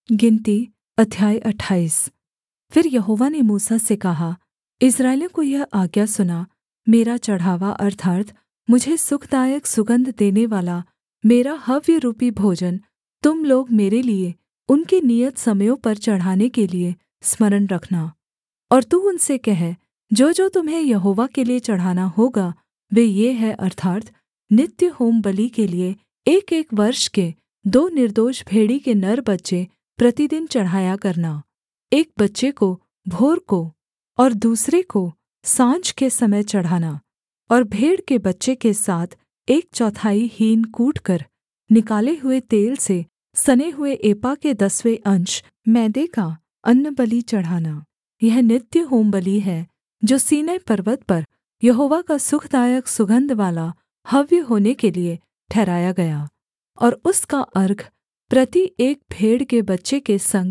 गिनती अध्याय 28। फिर यहोवा ने मूसा से कहा, इस्राएलियों को यह आज्ञा सुना, मेरा चढ़ावा अर्थात् मुझे सुखदायक सुगन्ध देनेवाला मेरा हव्यरूपी भोजन तुम लोग मेरे लिये उनके नियत समयों पर चढ़ाने के लिये स्मरण रखना। और तू उनसे कह, जो तुम्हें यहोवा के लिये चढ़ाना होगा वे ये हैं, अर्थात् नित्य होमबलि के लिये एकएक वर्ष के 2 निर्दोष भेड़ी के नर बच्चे प्रतिदिन चढ़ाया करना, एक बच्चे को भोर को और दूसरे को साँझ के समय चढ़ाना। और भेड़ के बच्चे के साथ 1/4 हीन कूटकर निकाले हुए तेल से सने हुए एपा के 10वें अंश मैदे का अन्नबलि चढ़ाना। यह नित्य होमबलि है जो सीनै पर्वत पर यहोवा का सुखदायक सुगन्धवाला हव्य होने के लिये ठहराया गया। और उसका अर्घ प्रति एक भेड़ के बच्चे के संग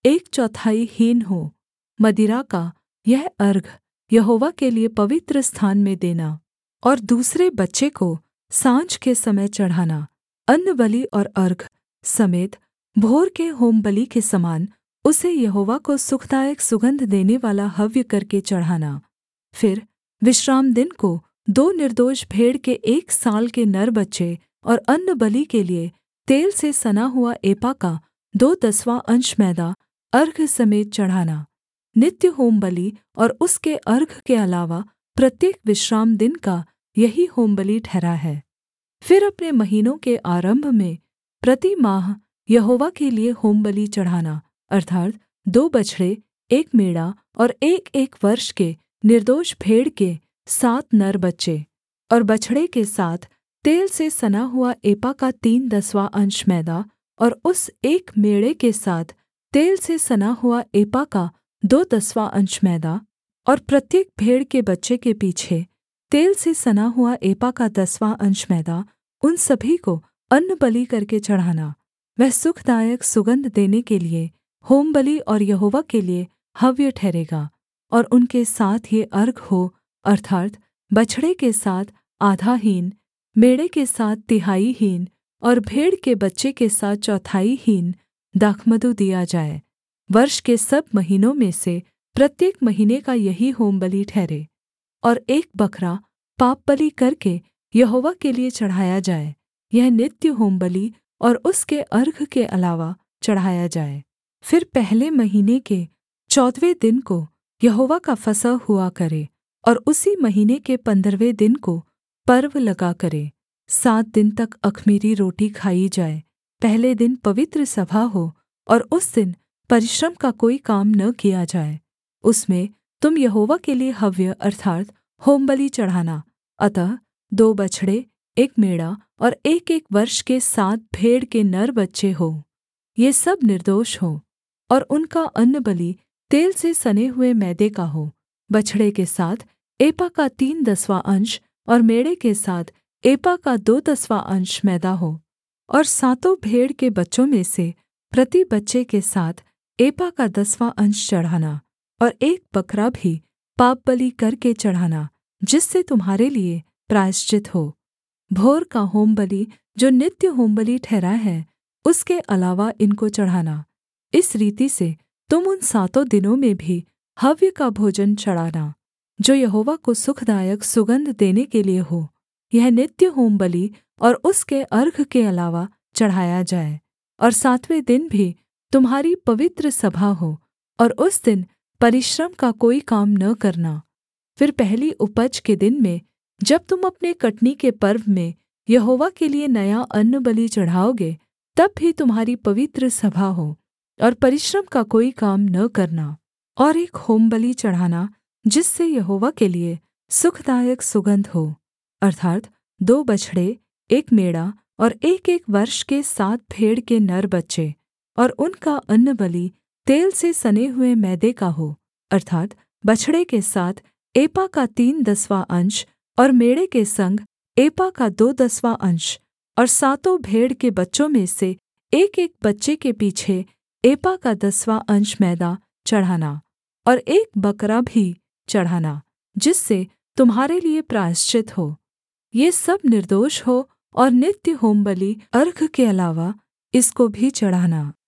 1/4 हीन हो। मदिरा का यह अर्घ यहोवा के लिये पवित्र स्थान में देना। और दूसरे बच्चे को साँझ के समय चढ़ाना, अन्नबलि और अर्घ समेत भोर के होमबलि के समान उसे यहोवा को सुखदायक सुगन्ध देनेवाला हव्य करके चढ़ाना। फिर विश्रामदिन को 2 निर्दोष भेड़ के 1 साल के नर बच्चे और अन्नबलि के लिये तेल से सना हुआ एपा का 2/10वाँ अंश मैदा अर्घ समेत चढ़ाना। नित्य होमबलि और उसके अर्घ के अलावा प्रत्येक विश्रामदिन का यही होमबलि ठहरा है। फिर अपने महीनों के आरम्भ में प्रति माह यहोवा के लिये होमबलि चढ़ाना, अर्थात् 2 बछड़े, 1 मेढ़ा और एकएक वर्ष के निर्दोष भेड़ के 7 नर बच्चे। और बछड़े के साथ तेल से सना हुआ एपा का 3/10वाँ अंश मैदा, और उस एक मेढ़े के साथ तेल से सना हुआ एपा का 2/10वाँ अंश मैदा। और प्रत्येक भेड़ के बच्चे के पीछे तेल से सना हुआ एपा का 10वाँ अंश मैदा, उन सभी को अन्नबलि करके चढ़ाना। वह सुखदायक सुगन्ध देने के लिये होमबलि और यहोवा के लिये हव्य ठहरेगा। और उनके साथ ये अर्घ हो, अर्थात् बछड़े के साथ आधा हीन, मेढ़े के साथ 1/3 हीन और भेड़ के बच्चे के साथ 1/4 हीन दाखमधु दिया जाए। वर्ष के सब महीनों में से प्रत्येक महीने का यही होमबलि ठहरे। और एक बकरा पापबलि करके यहोवा के लिये चढ़ाया जाए, यह नित्य होमबलि और उसके अर्घ के अलावा चढ़ाया जाए। फिर पहले महीने के 14वें दिन को यहोवा का फसह हुआ करे, और उसी महीने के 15वें दिन को पर्व लगा करे। 7 दिन तक अख़मीरी रोटी खाई जाए। पहले दिन पवित्र सभा हो, और उस दिन परिश्रम का कोई काम न किया जाए। उसमें तुम यहोवा के लिये हव्य अर्थात् होमबलि चढ़ाना। अतः 2 बछड़े, 1 मेढ़ा और एकएक वर्ष के 7 भेड़ के नर बच्चे हों, ये सब निर्दोष हों। और उनका अन्नबलि तेल से सने हुए मैदे का हो। बछड़े के साथ एपा का 3/10वाँ अंश और मेढ़े के साथ एपा का 2/10वाँ अंश मैदा हो। और 7 भेड़ के बच्चों में से प्रति बच्चे के साथ एपा का 10वाँ अंश चढ़ाना। और एक बकरा भी पापबलि करके चढ़ाना, जिससे तुम्हारे लिये प्रायश्चित हो। भोर का होमबलि जो नित्य होमबलि ठहरा है, उसके अलावा इनको चढ़ाना। इस रीति से तुम उन 7 दिनों में भी हव्य का भोजन चढ़ाना, जो यहोवा को सुखदायक सुगन्ध देने के लिये हो। यह नित्य होमबलि और उसके अर्घ के अलावा चढ़ाया जाए। और 7वें दिन भी तुम्हारी पवित्र सभा हो, और उस दिन परिश्रम का कोई काम न करना। फिर पहली उपज के दिन में, जब तुम अपने कटनी के पर्व में यहोवा के लिये नया अन्नबलि चढ़ाओगे, तब भी तुम्हारी पवित्र सभा हो, और परिश्रम का कोई काम न करना। और एक होमबलि चढ़ाना, जिससे यहोवा के लिये सुखदायक सुगन्ध हो, अर्थात् 2 बछड़े, 1 मेढ़ा और एकएक वर्ष के 7 भेड़ के नर बच्चे। और उनका अन्नबलि तेल से सने हुए मैदे का हो, अर्थात् बछड़े के साथ एपा का 3/10वाँ अंश और मेढ़े के संग एपा का 2/10वाँ अंश। और 7 भेड़ के बच्चों में से एकएक बच्चे के पीछे एपा का 10वाँ अंश मैदा चढ़ाना। और एक बकरा भी चढ़ाना, जिससे तुम्हारे लिये प्रायश्चित हो। ये सब निर्दोष हो, और नित्य होमबलि अर्घ के अलावा इसको भी चढ़ाना।